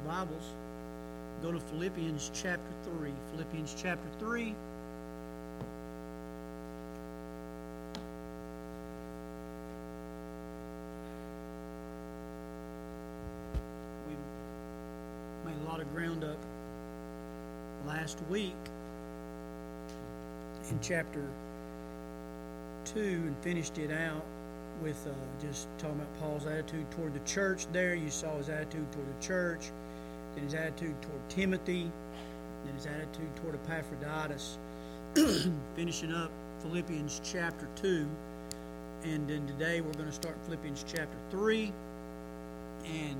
Bibles, go to Philippians chapter 3. Philippians chapter 3. We made a lot of ground up last week in chapter 2 and finished it out with just talking about Paul's attitude toward the church there. You saw his attitude toward the church, then his attitude toward Timothy, then his attitude toward Epaphroditus. Finishing up Philippians chapter 2, and then today we're going to start Philippians chapter 3. And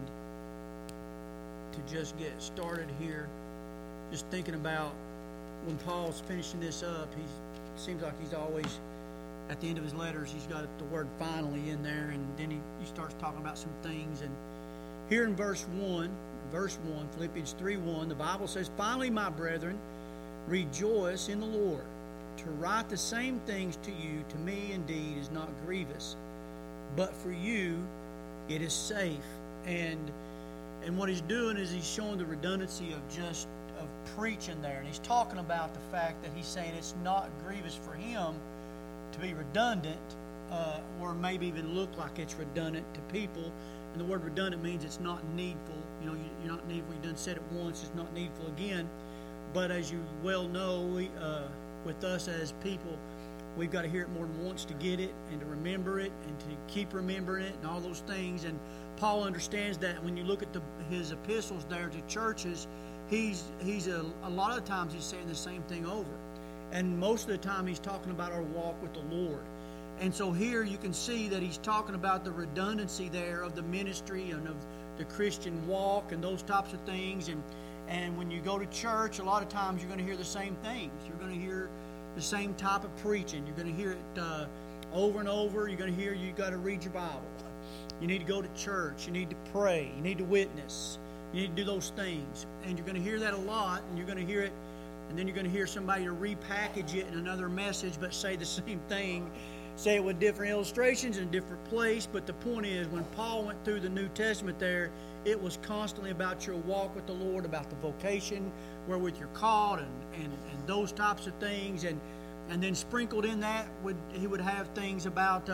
to just get started here, just thinking about when Paul's finishing this up, it seems like he's always, at the end of his letters, he's got the word finally in there, and then he starts talking about some things. And here in verse 1, Philippians 3:1, the Bible says, "Finally, my brethren, rejoice in the Lord. To write the same things to you, to me indeed, is not grievous, but for you it is safe." And what he's doing is he's showing the redundancy of preaching there. And he's talking about the fact that he's saying it's not grievous for him to be redundant, or maybe even look like it's redundant to people. And the word redundant means it's not needful. You know, you're not needful. You done said it once, it's not needful again. But as you well know, with us as people, we've got to hear it more than once to get it and to remember it and to keep remembering it and all those things. And Paul understands that. When you look at his epistles there to churches, he's a lot of times he's saying the same thing over. And most of the time he's talking about our walk with the Lord. And so here you can see that he's talking about the redundancy there of the ministry and of the Christian walk and those types of things. And when you go to church, a lot of times you're going to hear the same things. You're going to hear the same type of preaching. You're going to hear it over and over. You're going to hear you got to read your Bible. You need to go to church. You need to pray. You need to witness. You need to do those things. And you're going to hear that a lot, and you're going to hear it. And then you're going to hear somebody to repackage it in another message, but say the same thing. Say it with different illustrations in a different place. But the point is, when Paul went through the New Testament there, it was constantly about your walk with the Lord, about the vocation wherewith you're called, and those types of things. And then sprinkled in that, he would have things about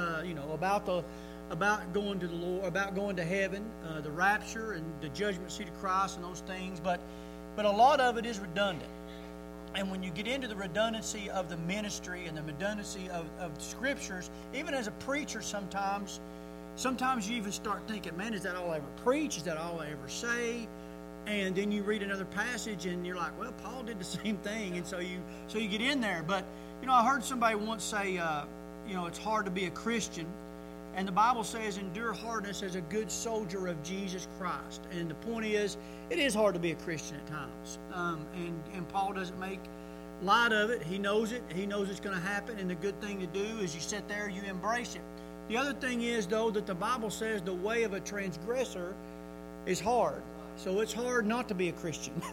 about going to the Lord, about going to heaven, the rapture and the judgment seat of Christ and those things. But a lot of it is redundant. And when you get into the redundancy of the ministry and the redundancy of the Scriptures, even as a preacher sometimes you even start thinking, man, is that all I ever preach? Is that all I ever say? And then you read another passage and you're like, well, Paul did the same thing. And so you get in there. But, I heard somebody once say, it's hard to be a Christian. And the Bible says, endure hardness as a good soldier of Jesus Christ. And the point is, it is hard to be a Christian at times. And Paul doesn't make light of it. He knows it. He knows it's going to happen. And the good thing to do is you sit there, you embrace it. The other thing is, though, that the Bible says the way of a transgressor is hard. So it's hard not to be a Christian.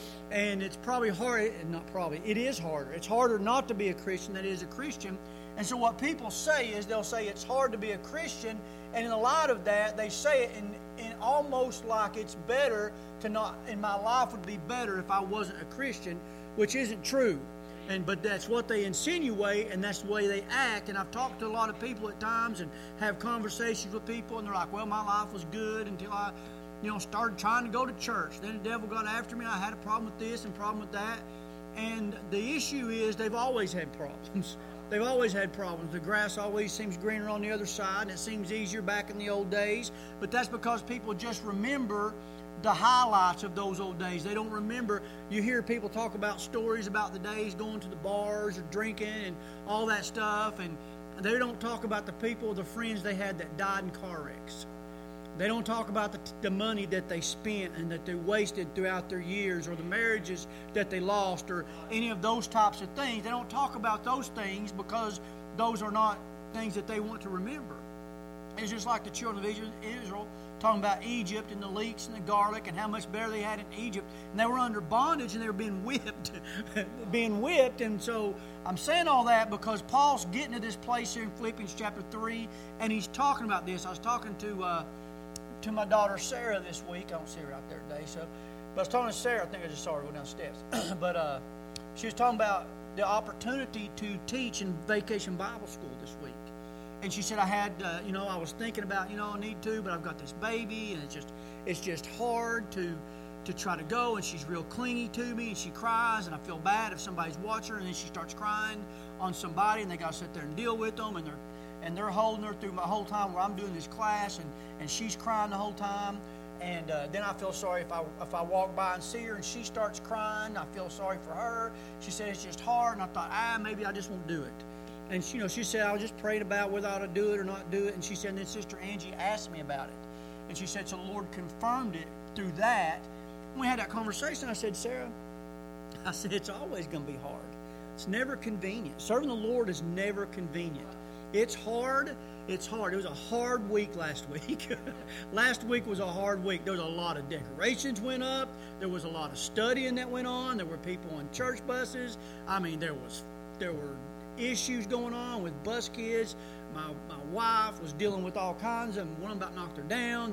And it's probably hard, it is harder. It's harder not to be a Christian than it is a Christian. And so what people say is they'll say it's hard to be a Christian, and in a lot of that, they say it in almost like it's better to not, and my life would be better if I wasn't a Christian, which isn't true. But that's what they insinuate, and that's the way they act. And I've talked to a lot of people at times and have conversations with people, and they're like, well, my life was good until I started trying to go to church. Then the devil got after me. I had a problem with this and a problem with that. And the issue is they've always had problems. They've always had problems. The grass always seems greener on the other side, and it seems easier back in the old days. But that's because people just remember the highlights of those old days. They don't remember. You hear people talk about stories about the days going to the bars or drinking and all that stuff, and they don't talk about the people, the friends they had that died in car wrecks. They don't talk about the money that they spent and that they wasted throughout their years, or the marriages that they lost, or any of those types of things. They don't talk about those things because those are not things that they want to remember. It's just like the children of Israel talking about Egypt and the leeks and the garlic and how much better they had in Egypt. And they were under bondage and they were being whipped. And so I'm saying all that because Paul's getting to this place here in Philippians chapter 3, and he's talking about this. I was talking to to my daughter Sarah this week. I don't see her out there today, but I was talking to Sarah. I think I just saw her go down the steps. But she was talking about the opportunity to teach in Vacation Bible School this week. And she said, I had, I was thinking about, I need to, but I've got this baby, and it's just hard to try to go, and she's real clingy to me, and she cries, and I feel bad if somebody's watching her, and then she starts crying on somebody, and they got to sit there and deal with them, and they're holding her through my whole time where I'm doing this class, and she's crying the whole time, and then I feel sorry if I walk by and see her, and she starts crying, I feel sorry for her. She said it's just hard, and I thought, maybe I just won't do it. And she said, I was just praying about whether I ought to do it or not do it, and she said, and then Sister Angie asked me about it, and she said, so the Lord confirmed it through that. When we had that conversation, I said, Sarah, it's always going to be hard. It's never convenient. Serving the Lord is never convenient. It's hard. It's hard. It was a hard week last week. Last week was a hard week. There was a lot of decorations went up. There was a lot of studying that went on. There were people on church buses. I mean, there were issues going on with bus kids. My wife was dealing with all kinds of them. One of them about knocked her down.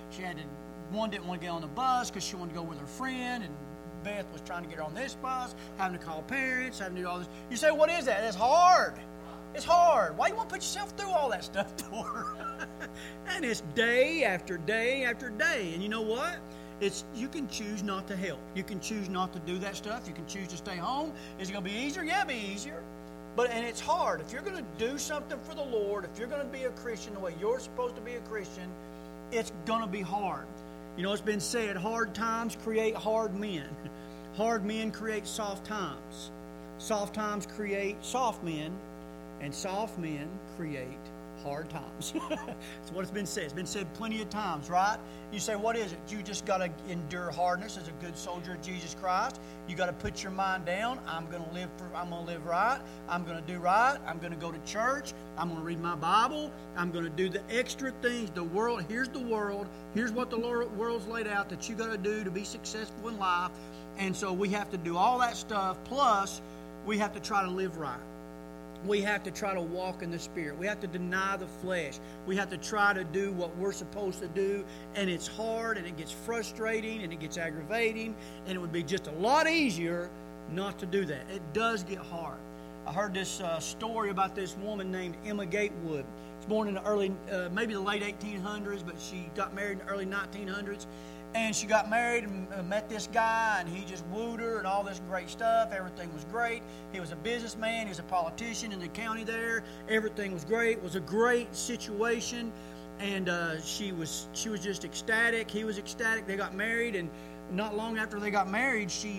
One didn't want to get on the bus because she wanted to go with her friend, and Beth was trying to get her on this bus, having to call parents, having to do all this. You say, what is that? It's hard. It's hard. Why do you want to put yourself through all that stuff for? And it's day after day after day. And you know what? You can choose not to help. You can choose not to do that stuff. You can choose to stay home. Is it going to be easier? Yeah, it'll be easier. And it's hard. If you're going to do something for the Lord, if you're going to be a Christian the way you're supposed to be a Christian, it's going to be hard. It's been said, hard times create hard men. Hard men create soft times. Soft times create soft men. And soft men create hard times. That's what it's been said. It's been said plenty of times, right? You say, what is it? You just got to endure hardness as a good soldier of Jesus Christ. You got to put your mind down. I'm going to live right. I'm going to do right. I'm going to go to church. I'm going to read my Bible. I'm going to do the extra things. Here's the world. Here's what the world's laid out that you got to do to be successful in life. And so we have to do all that stuff. Plus, we have to try to live right. We have to try to walk in the Spirit. We have to deny the flesh. We have to try to do what we're supposed to do. And it's hard, and it gets frustrating, and it gets aggravating. And it would be just a lot easier not to do that. It does get hard. I heard this story about this woman named Emma Gatewood. She was born in the maybe the late 1800s, but she got married in the early 1900s. And she got married and met this guy, and he just wooed her and all this great stuff. Everything was great. He was a businessman. He was a politician in the county there. Everything was great. It was a great situation. And she was just ecstatic. He was ecstatic. They got married, and not long after they got married, she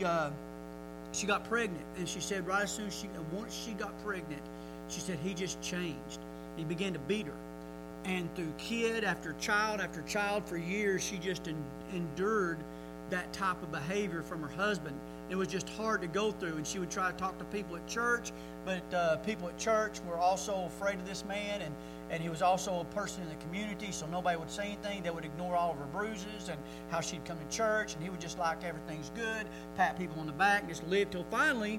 got pregnant. And she said right as soon as once she got pregnant, she said he just changed. He began to beat her. And through kid after child for years, she just endured that type of behavior from her husband. It was just hard to go through. And she would try to talk to people at church, but people at church were also afraid of this man. And he was also a person in the community, so nobody would say anything. They would ignore all of her bruises and how she'd come to church. And he would just like everything's good, pat people on the back, and just live till finally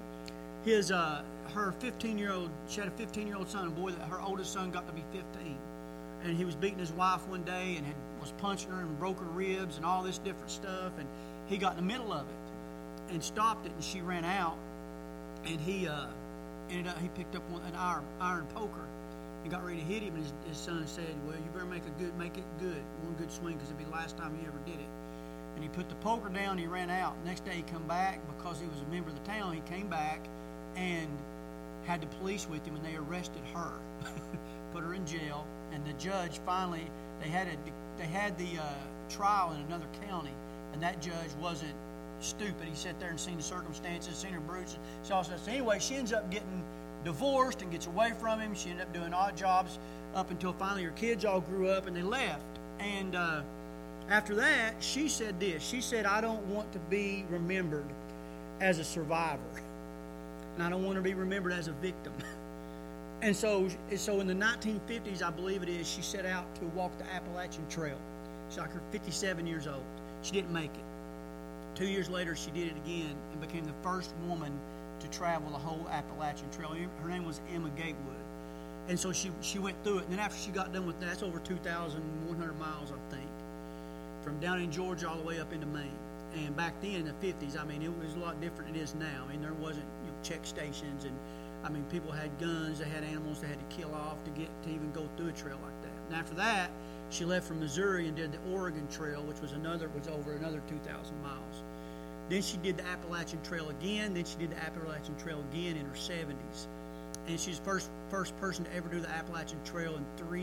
her 15-year-old, she had a 15-year-old son, a boy that her oldest son got to be 15. And he was beating his wife one day and was punching her and broke her ribs and all this different stuff. And he got in the middle of it and stopped it, and she ran out. And he picked up an iron poker and got ready to hit him. And his son said, well, you better make it good, one good swing, because it'll be the last time you ever did it. And he put the poker down and he ran out. Next day he come back, because he was a member of the town, he came back and had the police with him, and they arrested her, put her in jail. And the judge finally, they had the trial in another county, and that judge wasn't stupid. He sat there and seen the circumstances, seen her bruises. So anyway, she ends up getting divorced and gets away from him. She ended up doing odd jobs up until finally her kids all grew up and they left. And after that, she said this. She said, I don't want to be remembered as a survivor, and I don't want to be remembered as a victim. And so in the 1950s, I believe it is, she set out to walk the Appalachian Trail. She's like 57 years old. She didn't make it. 2 years later, she did it again and became the first woman to travel the whole Appalachian Trail. Her name was Emma Gatewood. And so she went through it. And then after she got done with that, that's over 2,100 miles, I think. from down in Georgia all the way up into Maine. And back then, in the 50s, I mean, it was a lot different than it is now. I mean, there wasn't check stations, and I mean, people had guns, they had animals they had to kill off to even go through a trail like that. And after that, she left from Missouri and did the Oregon Trail, which was over another 2,000 miles. Then she did the Appalachian Trail again. Then she did the Appalachian Trail again in her 70s. And she's the first person to ever do the Appalachian Trail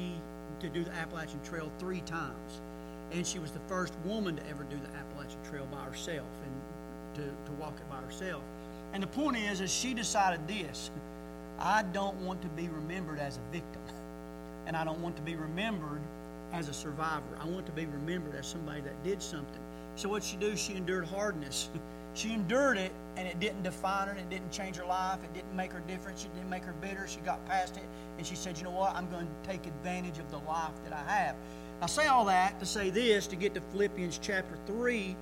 three times. And she was the first woman to ever do the Appalachian Trail by herself and to walk it by herself. And the point is she decided this: I don't want to be remembered as a victim, and I don't want to be remembered as a survivor. I want to be remembered as somebody that did something. So what she do? She endured hardness. She endured it, and it didn't define her, and it didn't change her life. It didn't make her different. It didn't make her bitter. She got past it, and she said, you know what? I'm going to take advantage of the life that I have. I say all that to say this, to get to Philippians chapter 3,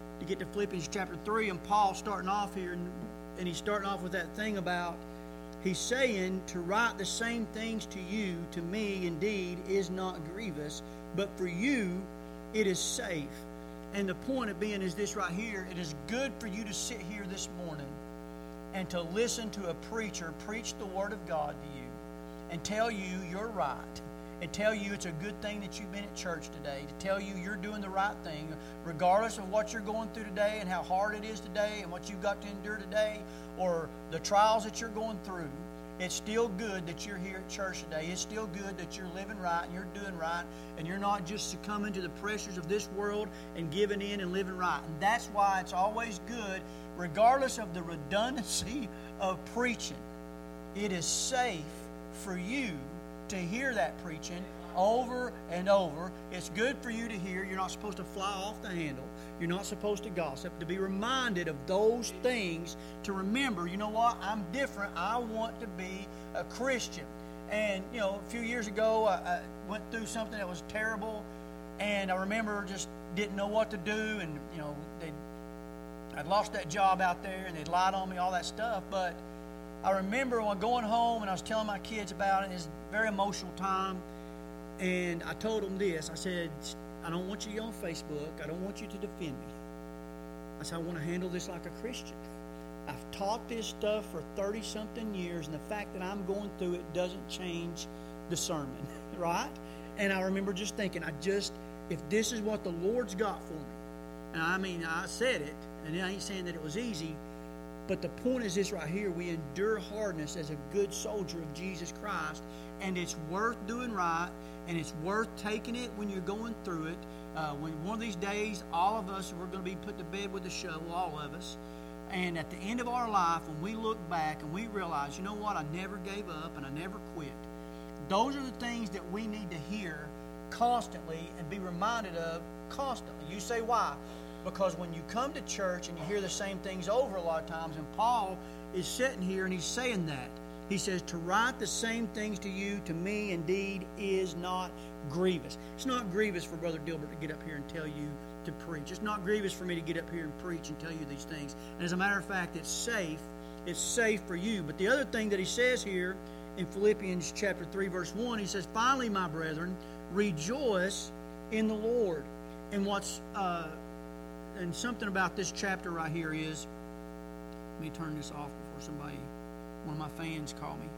and Paul starting off here, and he's starting off with that thing about, he's saying, to write the same things to you, to me, indeed, is not grievous, but for you it is safe. And the point of being is this right here: it is good for you to sit here this morning and to listen to a preacher preach the Word of God to you and tell you you're right, and tell you it's a good thing that you've been at church today, to tell you you're doing the right thing, regardless of what you're going through today and how hard it is today and what you've got to endure today or the trials that you're going through. It's still good that you're here at church today. It's still good that you're living right and you're doing right, and you're not just succumbing to the pressures of this world and giving in and living right. And that's why it's always good, regardless of the redundancy of preaching, it is safe for you to hear that preaching over and over. It's good for you to hear. You're not supposed to fly off the handle. You're not supposed to gossip. To be reminded of those things, to remember, you know what, I'm different. I want to be a Christian. And, a few years ago, I went through something that was terrible, and I remember just didn't know what to do, and, I'd lost that job out there, and they'd lied on me, all that stuff. But I remember when going home, and I was telling my kids about it. It was a very emotional time. And I told them this. I said, I don't want you to get on Facebook. I don't want you to defend me. I said, I want to handle this like a Christian. I've taught this stuff for 30-something years, and the fact that I'm going through it doesn't change the sermon, right? And I remember just thinking, if this is what the Lord's got for me, and I said it, and I ain't saying that it was easy, but the point is this right here: we endure hardness as a good soldier of Jesus Christ, and it's worth doing right, and it's worth taking it when you're going through it. When one of these days, all of us, we're going to be put to bed with a shovel, all of us. And at the end of our life, when we look back and we realize, you know what, I never gave up and I never quit. Those are the things that we need to hear constantly and be reminded of constantly. You say, why? Because when you come to church and you hear the same things over a lot of times, and Paul is sitting here and he's saying that. He says, to write the same things to you, to me, indeed, is not grievous. It's not grievous for Brother Dilbert to get up here and tell you to preach. It's not grievous for me to get up here and preach and tell you these things. And as a matter of fact, it's safe. It's safe for you. But the other thing that he says here in Philippians chapter 3, verse 1, he says, finally, my brethren, rejoice in the Lord. And and something about this chapter right here is, let me turn this off before one of my fans call me.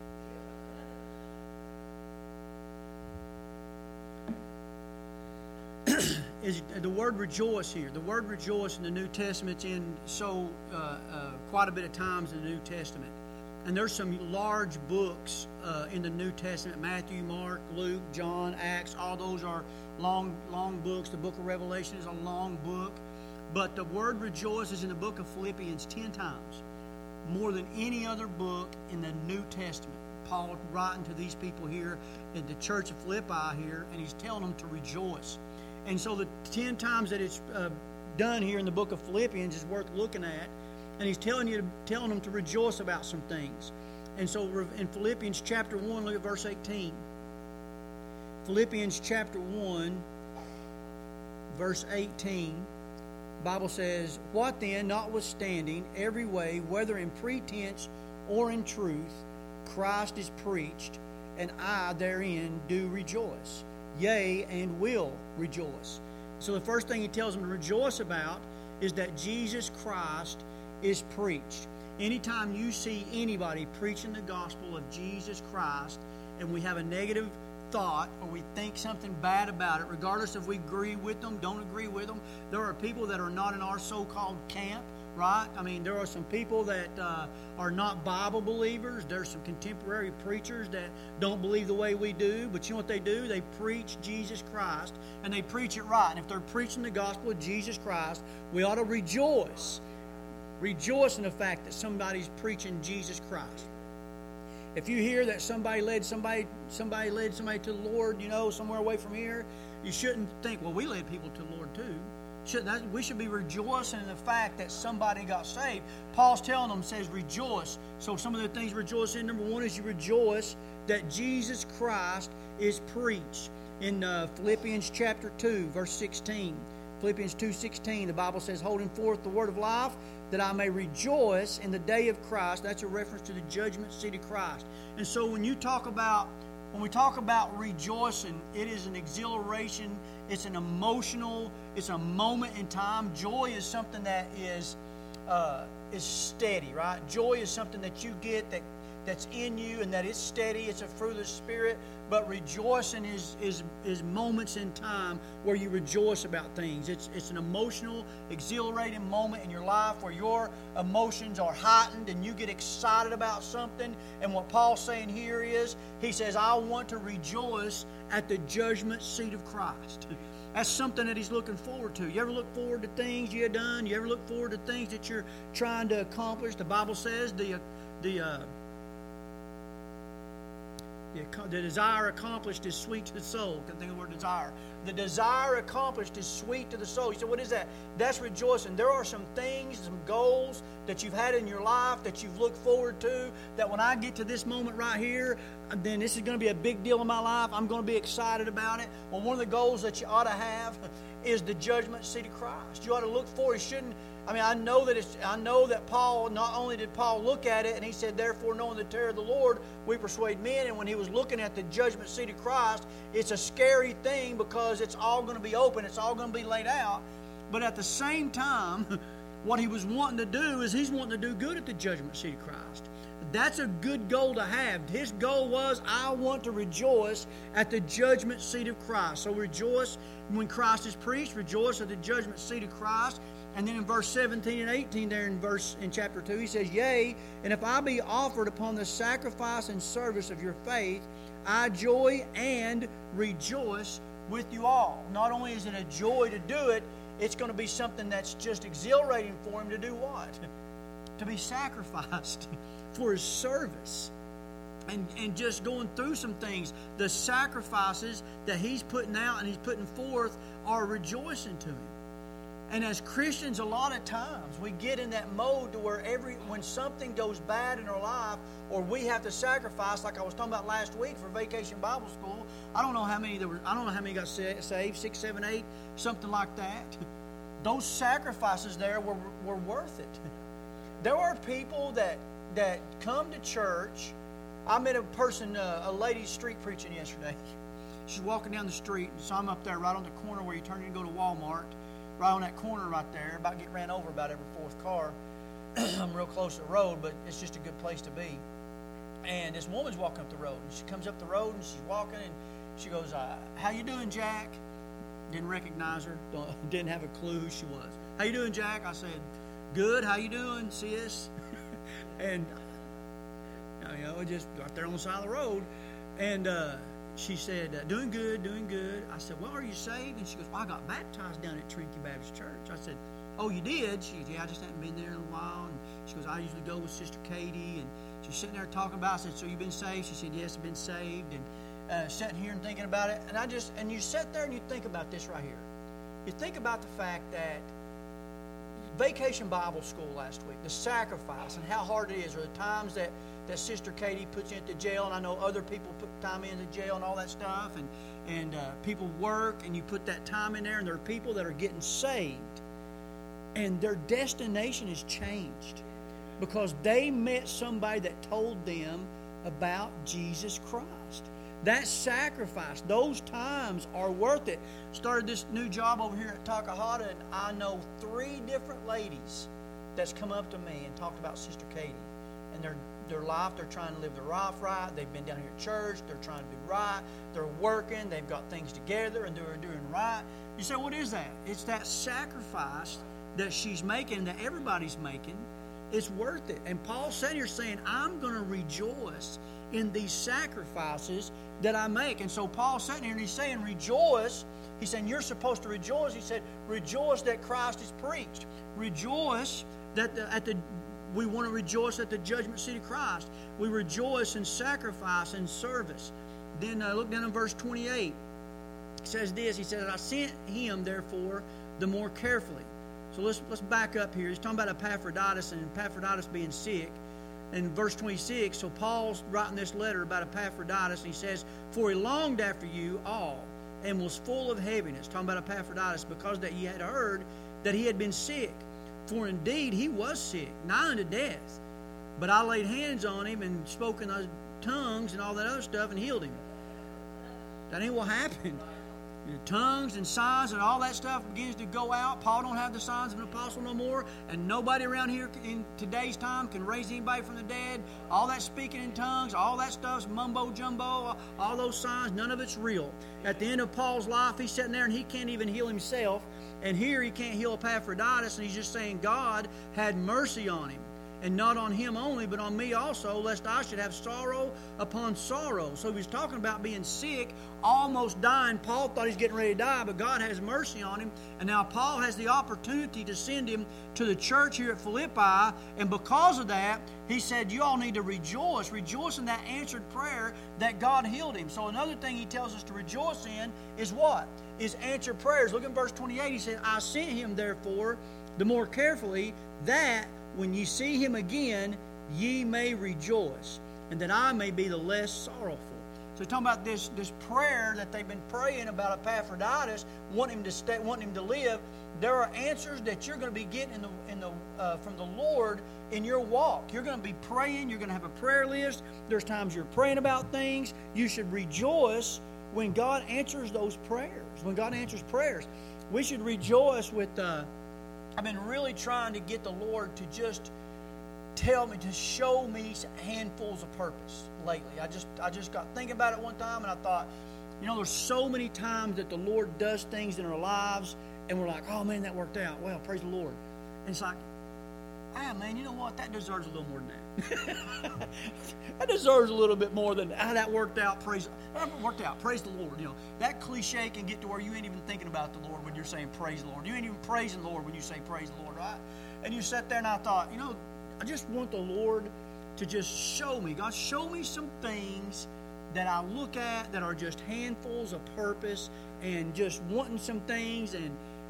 Is the word rejoice here. The word rejoice in the New Testament's in quite a bit of times in the New Testament. And there's some large books in the New Testament: Matthew, Mark, Luke, John, Acts. All those are long books. The book of Revelation is a long book. But the word rejoice is in the book of Philippians 10 times, more than any other book in the New Testament. Paul writing to these people here at the church of Philippi here, and he's telling them to rejoice. And so the 10 times that it's done here in the book of Philippians is worth looking at. And he's telling them to rejoice about some things. And so in Philippians chapter 1, look at verse 18. Philippians chapter 1, verse 18. The Bible says, what then, notwithstanding every way, whether in pretense or in truth, Christ is preached, and I therein do rejoice, yea, and will rejoice. So the first thing he tells them to rejoice about is that Jesus Christ is preached. Anytime you see anybody preaching the gospel of Jesus Christ and we have a negative thought or we think something bad about it, regardless if we agree with them, don't agree with them, there are people that are not in our so-called camp, right? I mean, there are some people that are not Bible believers. There's some contemporary preachers that don't believe the way we do. But you know what they do? They preach Jesus Christ, and they preach it right. And if they're preaching the gospel of Jesus Christ, we ought to rejoice. Rejoice in the fact that somebody's preaching Jesus Christ. If you hear that somebody led somebody to the Lord, somewhere away from here, you shouldn't think, well, we led people to the Lord too. We should be rejoicing in the fact that somebody got saved. Paul's telling them, says rejoice. So some of the things rejoice in, number one is you rejoice that Jesus Christ is preached. In Philippians chapter 2, verse 16, Philippians 2:16, the Bible says, holding forth the word of life, that I may rejoice in the day of Christ. That's a reference to the judgment seat of Christ. And so when we talk about rejoicing, it is an exhilaration, it's an emotional, it's a moment in time. Joy is something that is steady, right? Joy is something that you get that's in you and that is steady. It's a fruit of the Spirit. But rejoicing is moments in time where you rejoice about things. It's an emotional, exhilarating moment in your life where your emotions are heightened and you get excited about something. And what Paul's saying here is, he says, I want to rejoice at the judgment seat of Christ. That's something that he's looking forward to. You ever look forward to things you have done? You ever look forward to things that you're trying to accomplish? The Bible says the desire accomplished is sweet to the soul. I can't think of the word desire. The desire accomplished is sweet to the soul. You say, what is that? That's rejoicing. There are some things, some goals that you've had in your life that you've looked forward to, that when I get to this moment right here, then this is going to be a big deal in my life. I'm going to be excited about it. Well, one of the goals that you ought to have is the judgment seat of Christ. You ought to look forward. I know that Paul, not only did Paul look at it, and he said, therefore, knowing the terror of the Lord, we persuade men. And when he was looking at the judgment seat of Christ, it's a scary thing because it's all going to be open. It's all going to be laid out. But at the same time, what he was wanting to do is he's wanting to do good at the judgment seat of Christ. That's a good goal to have. His goal was, I want to rejoice at the judgment seat of Christ. So rejoice when Christ is preached. Rejoice at the judgment seat of Christ. And then in verse 17 and 18 there in chapter 2, he says, yea, and if I be offered upon the sacrifice and service of your faith, I joy and rejoice with you all. Not only is it a joy to do it, it's going to be something that's just exhilarating for him to do what? To be sacrificed for his service. And just going through some things. The sacrifices that he's putting out and he's putting forth are rejoicing to him. And as Christians, a lot of times we get in that mode to where when something goes bad in our life, or we have to sacrifice, like I was talking about last week for Vacation Bible School. I don't know how many got saved, 6, 7, 8, something like that. Those sacrifices there were worth it. There are people that come to church. I met a lady street preaching yesterday. She's walking down the street, and so I'm up there right on the corner where you turn in and go to Walmart. Right on that corner right there, about to get ran over about every fourth car. I'm real close to the road, but it's just a good place to be. And this woman's walking up the road, and she comes up the road, and she's walking, and she goes, how you doing, Jack? Didn't recognize her, didn't have a clue who she was. How you doing, Jack? I said, good, how you doing, sis? And, just right there on the side of the road. And she said, doing good, doing good. I said, well, are you saved? And she goes, well, I got baptized down at Trinity Baptist Church. I said, oh, you did? She goes, yeah, I just haven't been there in a while. And she goes, I usually go with Sister Katie. And she's sitting there talking about it. I said, so you've been saved? She said, yes, I've been saved. And sitting here and thinking about it. And you sit there and you think about this right here. You think about the fact that Vacation Bible School last week, the sacrifice and how hard it is, or the times that Sister Katie puts you into jail, and I know other people put time into jail and all that stuff, and people work, and you put that time in there, and there are people that are getting saved, and their destination is changed because they met somebody that told them about Jesus Christ. That sacrifice, those times are worth it. Started this new job over here at Takahata, and I know 3 different ladies that's come up to me and talked about Sister Katie. And their life, they're trying to live their life right. They've been down here at church. They're trying to do right. They're working. They've got things together, and they're doing right. You say, what is that? It's that sacrifice that she's making, that everybody's making. It's worth it. And Paul's sitting here saying, I'm going to rejoice in these sacrifices that I make. And so Paul's sitting here and he's saying, rejoice. He's saying, you're supposed to rejoice. He said, rejoice that Christ is preached. Rejoice that we want to rejoice at the judgment seat of Christ. We rejoice in sacrifice and service. Then look down in verse 28. It says this. He said, I sent him, therefore, the more carefully. So let's back up here. He's talking about Epaphroditus and Epaphroditus being sick. In verse 26, so Paul's writing this letter about Epaphroditus, and he says, for he longed after you all, and was full of heaviness. Talking about Epaphroditus, because that ye had heard that he had been sick. For indeed he was sick, nigh unto death. But I laid hands on him, and spoke in those tongues and all that other stuff, and healed him. That ain't what happened. The tongues and signs and all that stuff begins to go out. Paul don't have the signs of an apostle no more, and nobody around here in today's time can raise anybody from the dead. All that speaking in tongues, all that stuff's mumbo jumbo, all those signs, none of it's real. At the end of Paul's life, he's sitting there and he can't even heal himself, and here he can't heal Epaphroditus, and he's just saying God had mercy on him. And not on him only, but on me also, lest I should have sorrow upon sorrow. So he was talking about being sick, almost dying. Paul thought he's getting ready to die, but God has mercy on him. And now Paul has the opportunity to send him to the church here at Philippi. And because of that, he said, you all need to rejoice. Rejoice in that answered prayer that God healed him. So another thing he tells us to rejoice in is what? Is answered prayers. Look in verse 28. He said, I sent him, therefore, the more carefully, that when ye see him again, ye may rejoice, and that I may be the less sorrowful. So he's talking about this prayer that they've been praying about Epaphroditus, wanting him to stay, wanting him to live. There are answers that you're going to be getting from the Lord in your walk. You're going to be praying. You're going to have a prayer list. There's times you're praying about things. You should rejoice when God answers those prayers. When God answers prayers, we should rejoice with. I've been really trying to get the Lord to just tell me, to show me handfuls of purpose lately. I just got thinking about it one time, and I thought, there's so many times that the Lord does things in our lives, and we're like, oh man, that worked out. Well, praise the Lord. And it's like, man, you know what? That deserves a little more than that. That deserves a little bit more than that worked out. That worked out. Praise the Lord. That cliche can get to where you ain't even thinking about the Lord when you're saying praise the Lord. You ain't even praising the Lord when you say praise the Lord, right? And you sat there and I thought, I just want the Lord to just show me. God, show me some things that I look at that are just handfuls of purpose and just wanting some things and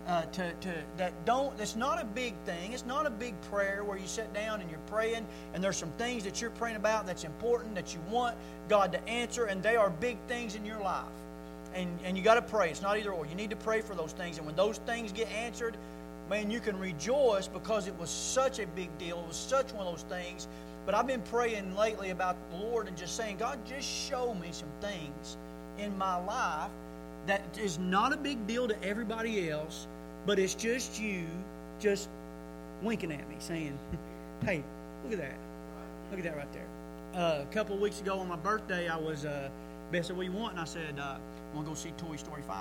that's not a big thing. It's not a big prayer where you sit down and you're praying and there's some things that you're praying about that's important that you want God to answer, and they are big things in your life. And you got to pray. It's not either or. You need to pray for those things, and when those things get answered, man, you can rejoice because it was such a big deal. It was such one of those things. But I've been praying lately about the Lord and just saying, God, just show me some things in my life that is not a big deal to everybody else, but it's just you just winking at me, saying, hey, look at that. Look at that right there. A couple of weeks ago on my birthday, I was, Beth said, what do you want? And I said, I want to go see Toy Story 5.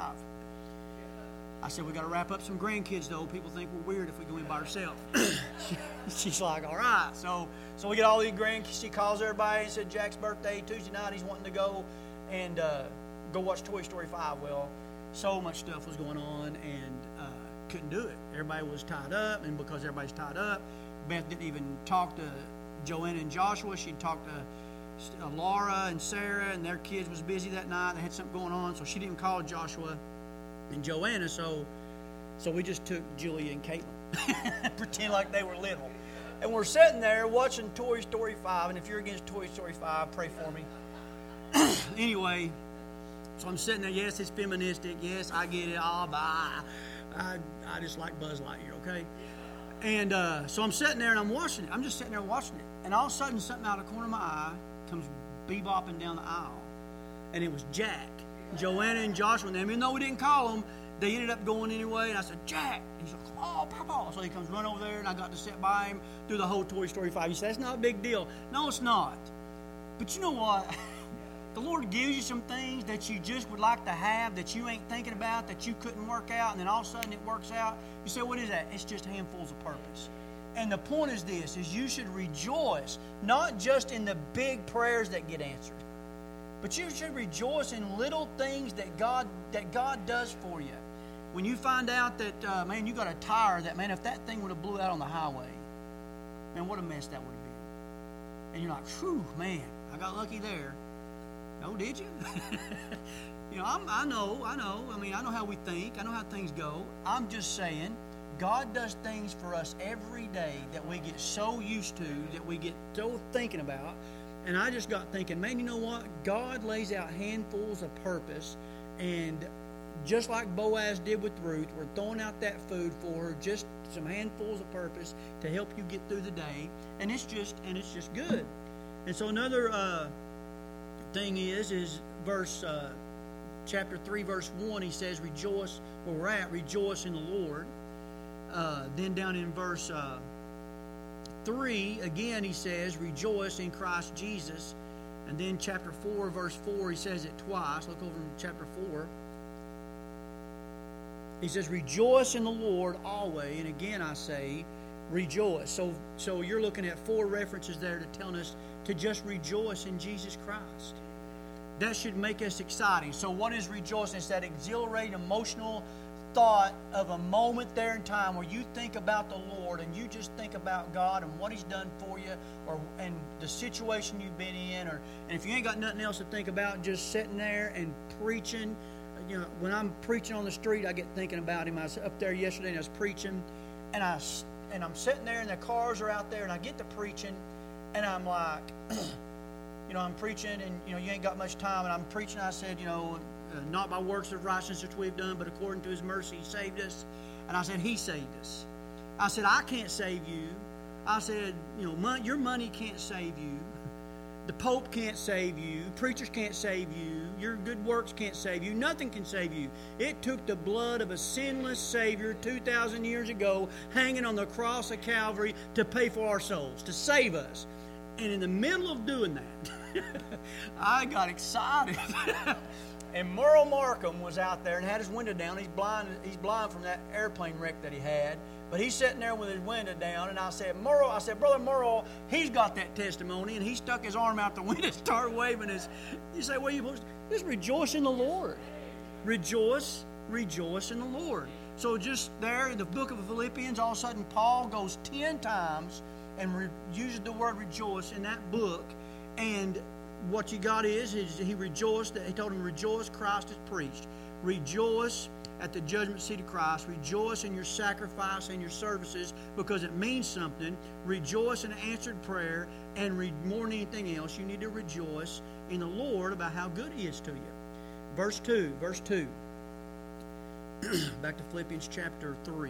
I said, we got to wrap up some grandkids, though. People think we're weird if we go in by ourselves. She's like, all right. So we get all these grandkids. She calls everybody and said, Jack's birthday, Tuesday night, he's wanting to go and go watch Toy Story 5. Well, so much stuff was going on, and couldn't do it. Everybody was tied up, and because everybody's tied up, Beth didn't even talk to Joanna and Joshua. She'd talked to Laura and Sarah, and their kids was busy that night. They had something going on, so she didn't call Joshua and Joanna, so we just took Julia and Caitlin, pretend like they were little. And we're sitting there watching Toy Story 5, and if you're against Toy Story 5, pray for me. Anyway, so I'm sitting there, yes, it's feministic, yes, I get it, I just like Buzz Lightyear, okay? And so I'm sitting there and I'm watching it. I'm just sitting there watching it. And all of a sudden, something out of the corner of my eye comes bebopping down the aisle. and it was Jack. Joanna and Joshua and them, even though we didn't call them, they ended up going anyway. And I said, Jack. And he's like, oh, Papa. So he comes run over there, and I got to sit by him through the whole Toy Story 5. He said, that's not a big deal. No, it's not. But you know what? The Lord gives you some things that you just would like to have, that you ain't thinking about, that you couldn't work out, and then all of a sudden it works out. You say, what is that? It's just handfuls of purpose. And the point is this, is you should rejoice, not just in the big prayers that get answered, but you should rejoice in little things that God does for you. When you find out that, man, you got a tire that, man, if that thing would have blew out on the highway, man, what a mess that would have been. And you're like, whew, man, I got lucky there. Oh, did you? You know, I know. I mean, I know how we think. I know how things go. I'm just saying, God does things for us every day that we get so used to, that we get so thinking about. And I just got thinking, man, you know what? God lays out handfuls of purpose, and just like Boaz did with Ruth, we're throwing out that food for her, just some handfuls of purpose to help you get through the day, and it's just good. And so another thing is verse chapter 3, verse 1. He says, "Rejoice." Where we're at, rejoice in the Lord. Then down in verse 3, again he says, rejoice in Christ Jesus. And then chapter 4, verse 4, he says it twice. Look over in chapter 4. He says, rejoice in the Lord always. And again I say, rejoice. So you're looking at 4 references there to telling us to just rejoice in Jesus Christ. That should make us exciting. So what is rejoicing? It's that exhilarating, emotional thought of a moment there in time where you think about the Lord and you just think about God and what He's done for you, and the situation you've been in, and if you ain't got nothing else to think about, just sitting there and preaching. You know, when I'm preaching on the street, I get thinking about Him. I was up there yesterday and I was preaching, and I'm sitting there and the cars are out there, and I get to preaching, and I'm like, you know, I'm preaching, and you know, you ain't got much time, and I'm preaching. I said, you know, not by works of righteousness which we've done, but according to His mercy He saved us. And I said, He saved us. I said, I can't save you. I said, you know, your money can't save you. The Pope can't save you. Preachers can't save you. Your good works can't save you. Nothing can save you. It took the blood of a sinless Savior 2,000 years ago, hanging on the cross of Calvary, to pay for our souls, to save us. And in the middle of doing that, I got excited. And Merle Markham was out there and had his window down. He's blind from that airplane wreck that he had. But he's sitting there with his window down, and I said, Brother Merle, he's got that testimony. And he stuck his arm out the window and started waving his. You say, what are you supposed to do? Just rejoice in the Lord. Rejoice in the Lord. So just there in the book of Philippians, all of a sudden Paul goes 10 times and uses the word rejoice in that book. And what you got is he rejoiced. He told him, rejoice, Christ is preached. Rejoice at the judgment seat of Christ. Rejoice in your sacrifice and your services, because it means something. Rejoice in answered prayer, and more than anything else, you need to rejoice in the Lord about how good He is to you. Verse 2. Back to Philippians chapter 3.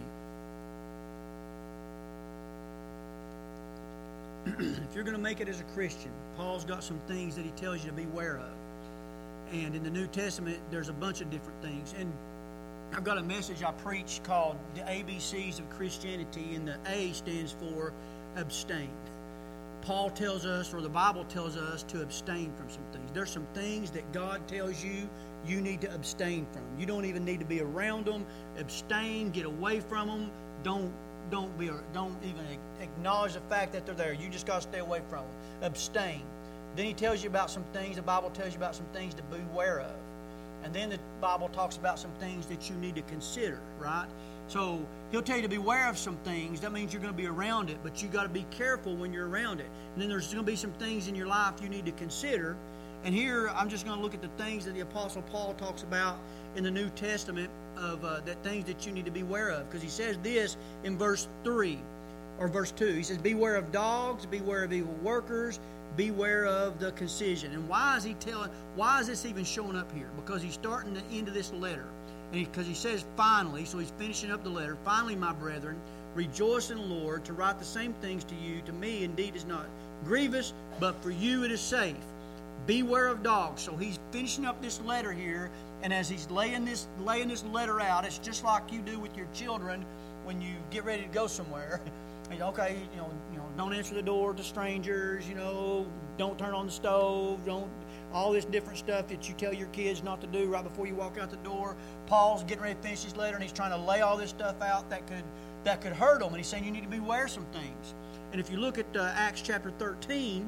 If you're going to make it as a Christian, Paul's got some things that he tells you to beware of. And in the New Testament, there's a bunch of different things. And I've got a message I preach called The ABCs of Christianity, and the A stands for abstain. Paul tells us, or the Bible tells us, to abstain from some things. There's some things that God tells you need to abstain from. You don't even need to be around them. Abstain, get away from them. Don't even acknowledge the fact that they're there. You just got to stay away from them. Abstain. Then he tells you about some things. The Bible tells you about some things to beware of. And then the Bible talks about some things that you need to consider, right? So he'll tell you to beware of some things. That means you're going to be around it, but you got to be careful when you're around it. And then there's going to be some things in your life you need to consider. And here I'm just going to look at the things that the Apostle Paul talks about in the New Testament, of that things that you need to beware of. Because he says this in verse 3 or verse 2. He says, beware of dogs, beware of evil workers, beware of the concision. And why is this even showing up here? Because he's starting the end of this letter. And because he says finally, so he's finishing up the letter. Finally, my brethren, rejoice in the Lord. To write the same things to you, to me indeed is not grievous, but for you it is safe. Beware of dogs. So he's finishing up this letter here, and as he's laying this letter out, it's just like you do with your children when you get ready to go somewhere. Okay, don't answer the door to strangers. Don't turn on the stove. Don't all this different stuff that you tell your kids not to do right before you walk out the door. Paul's getting ready to finish his letter, and he's trying to lay all this stuff out that could hurt them. And he's saying you need to beware some things. And if you look at Acts chapter 13,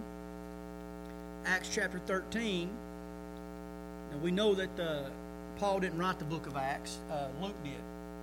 now we know that Paul didn't write the book of Acts. Luke did.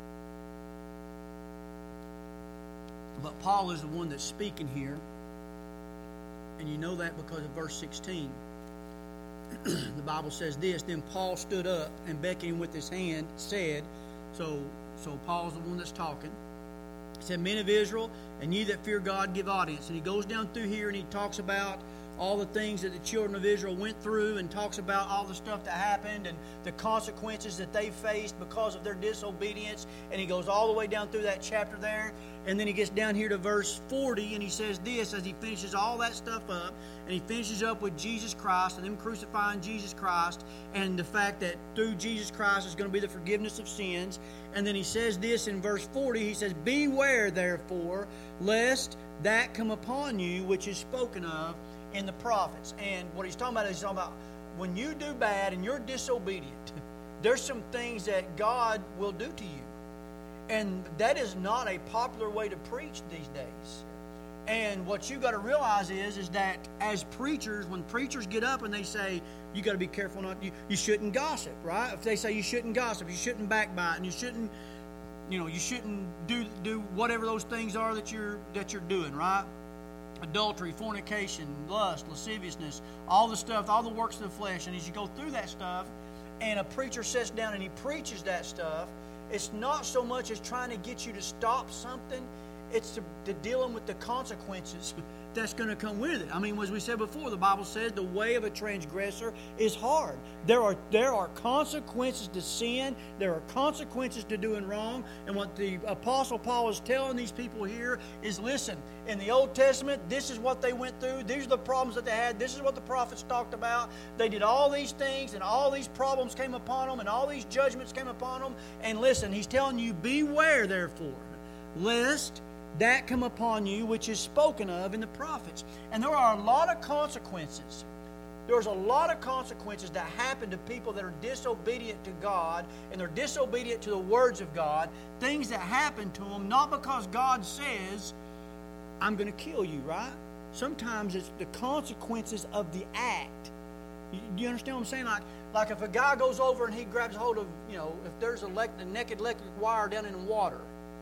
But Paul is the one that's speaking here. And you know that because of verse 16. The Bible says this, Then Paul stood up and beckoning with his hand said, so Paul's the one that's talking. He said, Men of Israel, and ye that fear God, give audience. And he goes down through here and he talks about all the things that the children of Israel went through, and talks about all the stuff that happened and the consequences that they faced because of their disobedience. And he goes all the way down through that chapter there. And then he gets down here to verse 40, and he says this as he finishes all that stuff up. And he finishes up with Jesus Christ and them crucifying Jesus Christ and the fact that through Jesus Christ is going to be the forgiveness of sins. And then he says this in verse 40. He says, Beware, therefore, lest that come upon you which is spoken of in the prophets. And what he's talking about is when you do bad and you're disobedient, there's some things that God will do to you. And that is not a popular way to preach these days. And what you got to realize is that as preachers, when preachers get up and they say, you got to be careful you shouldn't gossip, right? If they say you shouldn't gossip, you shouldn't backbite, and you shouldn't do whatever those things are that you're doing, right? Adultery, fornication, lust, lasciviousness, all the stuff, all the works of the flesh. And as you go through that stuff, and a preacher sits down and he preaches that stuff, it's not so much as trying to get you to stop something, it's to dealing with the consequences that's going to come with it. I mean, as we said before, the Bible says the way of a transgressor is hard. There are consequences to sin. There are consequences to doing wrong. And what the Apostle Paul is telling these people here is, listen, in the Old Testament, this is what they went through. These are the problems that they had. This is what the prophets talked about. They did all these things, and all these problems came upon them, and all these judgments came upon them. And listen, he's telling you, beware, therefore, lest that come upon you which is spoken of in the prophets. And there are a lot of consequences. There's a lot of consequences that happen to people that are disobedient to God, and they're disobedient to the words of God. Things that happen to them, not because God says, I'm going to kill you, right? Sometimes it's the consequences of the act. Do you understand what I'm saying? Like if a guy goes over and he grabs hold of, if there's a naked electric wire down in the water,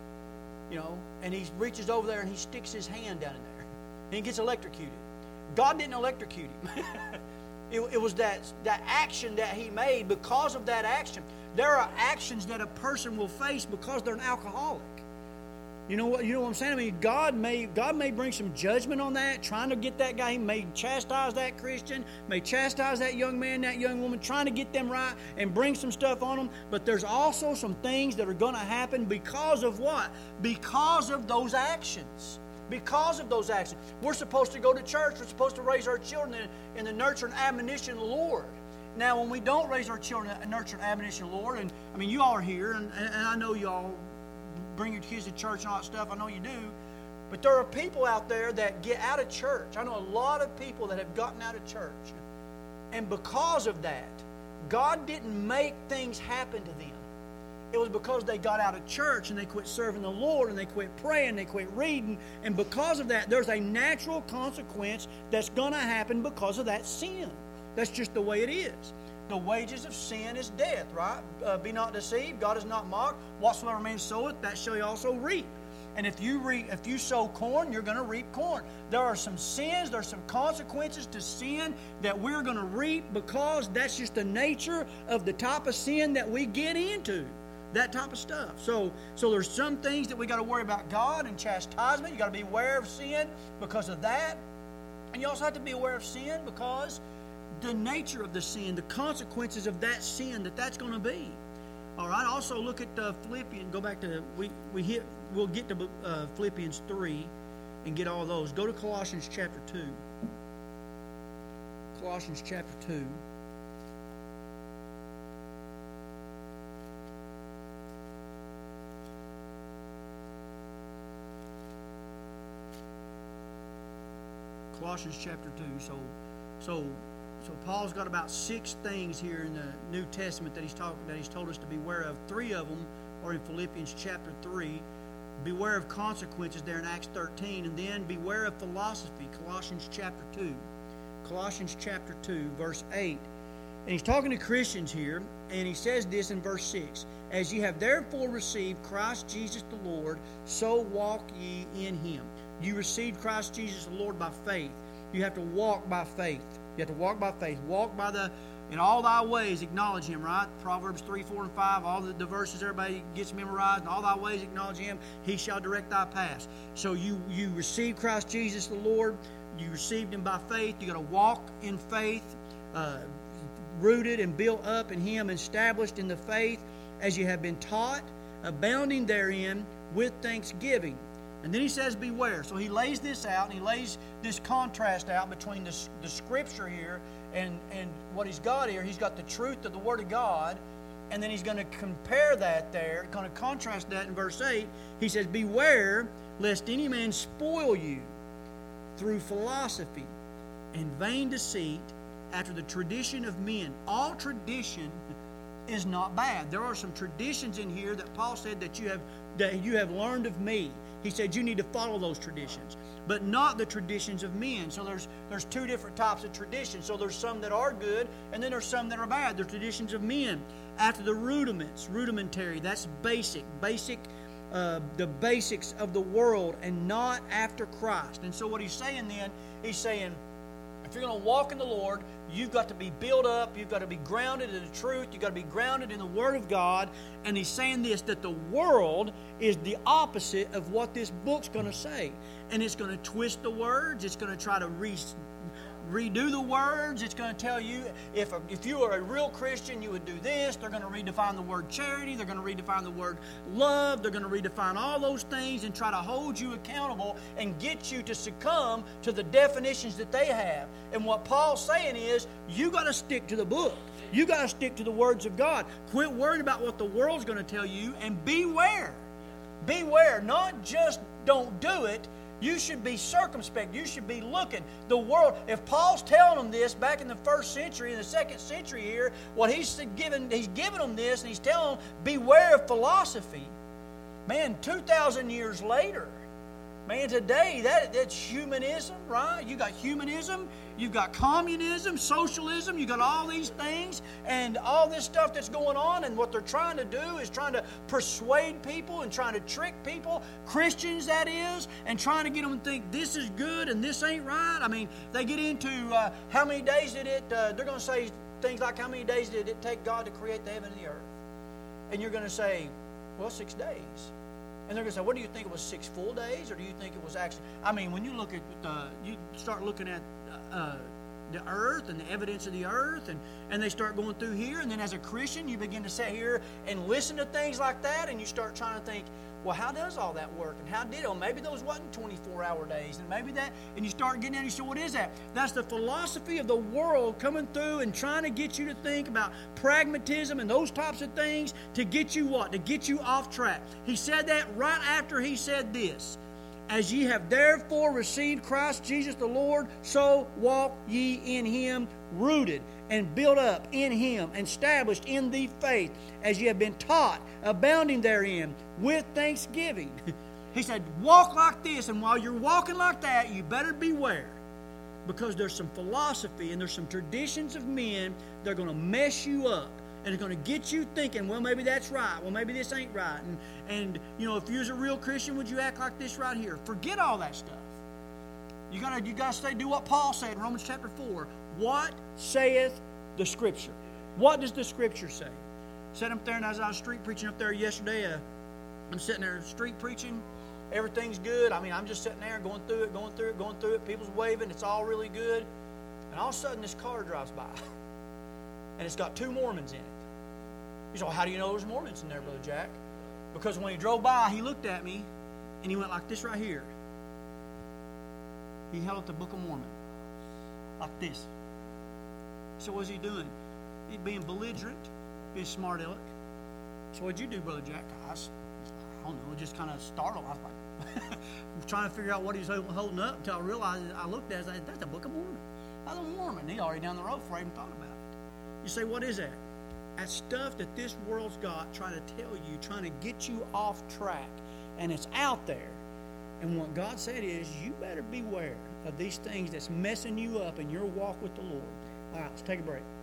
and he reaches over there and he sticks his hand down in there, and he gets electrocuted. God didn't electrocute him. It was that action that he made. Because of that action, there are actions that a person will face because they're an alcoholic. You know what I'm saying? I mean, God may bring some judgment on that, trying to get that guy. He may chastise that Christian, may chastise that young man, that young woman, trying to get them right and bring some stuff on them. But there's also some things that are going to happen because of what? Because of those actions. Because of those actions. We're supposed to go to church. We're supposed to raise our children in the nurture and admonition of the Lord. Now, when we don't raise our children in the nurture and admonition of the Lord, and I mean, you all are here, and I know you all bring your kids to church and all that stuff. I know you do. But there are people out there that get out of church. I know a lot of people that have gotten out of church. And because of that, God didn't make things happen to them. It was because they got out of church and they quit serving the Lord and they quit praying, they quit reading. And because of that, there's a natural consequence that's going to happen because of that sin. That's just the way it is. The wages of sin is death, right? Be not deceived. God is not mocked. Whatsoever man soweth, that shall he also reap. And if you sow corn, you're going to reap corn. There are some sins, there's some consequences to sin that we're going to reap because that's just the nature of the type of sin that we get into. That type of stuff. So there's some things that we got to worry about God and chastisement. You got to be aware of sin because of that. And you also have to be aware of sin because the nature of the sin, the consequences of that sin that's going to be. All right. Also look at Philippians. Go back to we'll get to Philippians 3 and get all those. Go to Colossians chapter 2. Colossians chapter 2. Colossians chapter 2. So Paul's got about 6 things here in the New Testament that he's told us to beware of. 3 of them are in Philippians chapter 3. Beware of consequences there in Acts 13. And then beware of philosophy, Colossians chapter 2. Colossians chapter 2, verse 8. And he's talking to Christians here, and he says this in verse 6. As ye have therefore received Christ Jesus the Lord, so walk ye in him. You received Christ Jesus the Lord by faith. You have to walk by faith. You have to walk by faith. Walk by in all thy ways acknowledge him, right? Proverbs 3, 4, and 5, all the verses everybody gets memorized. In all thy ways acknowledge him, he shall direct thy paths. So you received Christ Jesus the Lord. You received him by faith. You got to walk in faith, rooted and built up in him, established in the faith as you have been taught, abounding therein with thanksgiving. And then he says, beware. So he lays this out, and he lays this contrast out between the Scripture here and what he's got here. He's got the truth of the Word of God, and then he's going to compare that there, going to contrast that in verse 8. He says, beware lest any man spoil you through philosophy and vain deceit after the tradition of men. All tradition is not bad. There are some traditions in here that Paul said that you have learned of me. He said you need to follow those traditions, but not the traditions of men. So there's 2 different types of traditions. So there's some that are good, and then there's some that are bad. They're traditions of men. After the rudimentary, that's basic, the basics of the world, and not after Christ. And so what he's saying then, he's saying, if you're going to walk in the Lord, you've got to be built up. You've got to be grounded in the truth. You've got to be grounded in the Word of God. And he's saying this, that the world is the opposite of what this book's going to say. And it's going to twist the words. It's going to try to redo the words. It's going to tell you, if you are a real Christian, you would do this. They're going to redefine the word charity. They're going to redefine the word love. They're going to redefine all those things and try to hold you accountable and get you to succumb to the definitions that they have. And what Paul's saying is, you got to stick to the book. You got to stick to the words of God. Quit worrying about what the world's going to tell you, and beware. Beware. Not just don't do it. You should be circumspect. You should be looking. The world, if Paul's telling them this back in the 1st century, in the 2nd century here, what he's giving them this, and he's telling them, beware of philosophy. Man, 2,000 years later, man, today, that's humanism, right? You got humanism, you've got communism, socialism, you got all these things, and all this stuff that's going on, and what they're trying to do is trying to persuade people and trying to trick people, Christians that is, and trying to get them to think this is good and this ain't right. I mean, they get into how many days did it, they're going to say things like, how many days did it take God to create the heaven and the earth? And you're going to say, well, 6 days. And they're going to say, what do you think, it was 6 full days, or do you think it was actually... I mean, when you look at you start looking at the earth and the evidence of the earth, and they start going through here, and then as a Christian, you begin to sit here and listen to things like that, and you start trying to think, well, how does all that work? And how did it? Well, maybe those wasn't 24-hour days, and maybe that... And you start getting in and you say, what is that? That's the philosophy of the world coming through and trying to get you to think about pragmatism and those types of things to get you what? To get you off track. He said that right after he said this. As ye have therefore received Christ Jesus the Lord, so walk ye in him, rooted and built up in him, and established in the faith, as ye have been taught, abounding therein with thanksgiving. He said, walk like this, and while you're walking like that, you better beware, because there's some philosophy and there's some traditions of men that are going to mess you up. And it's going to get you thinking, well, maybe that's right. Well, maybe this ain't right. And you know, if you was a real Christian, would you act like this right here? Forget all that stuff. You gotta stay, do what Paul said in Romans chapter 4. What saith the Scripture? What does the Scripture say? Sat up there, and as I was street preaching up there yesterday, I'm sitting there street preaching. Everything's good. I mean, I'm just sitting there going through it. People's waving. It's all really good. And all of a sudden, this car drives by. And it's got 2 Mormons in it. You say, well, how do you know there's Mormons in there, Brother Jack? Because when he drove by, he looked at me, and he went like this right here. He held up the Book of Mormon. Like this. So what's he doing? He's being belligerent, being smart aleck. So what'd you do, Brother Jack? I don't know, just kind of startled. I was like, trying to figure out what he's holding up until I realized, I looked at it, I said, that's the Book of Mormon. That's a Mormon. He already down the road before I even thought about it. You say, what is that? That's stuff that this world's got trying to tell you, trying to get you off track. And it's out there. And what God said is, you better beware of these things that's messing you up in your walk with the Lord. All right, let's take a break.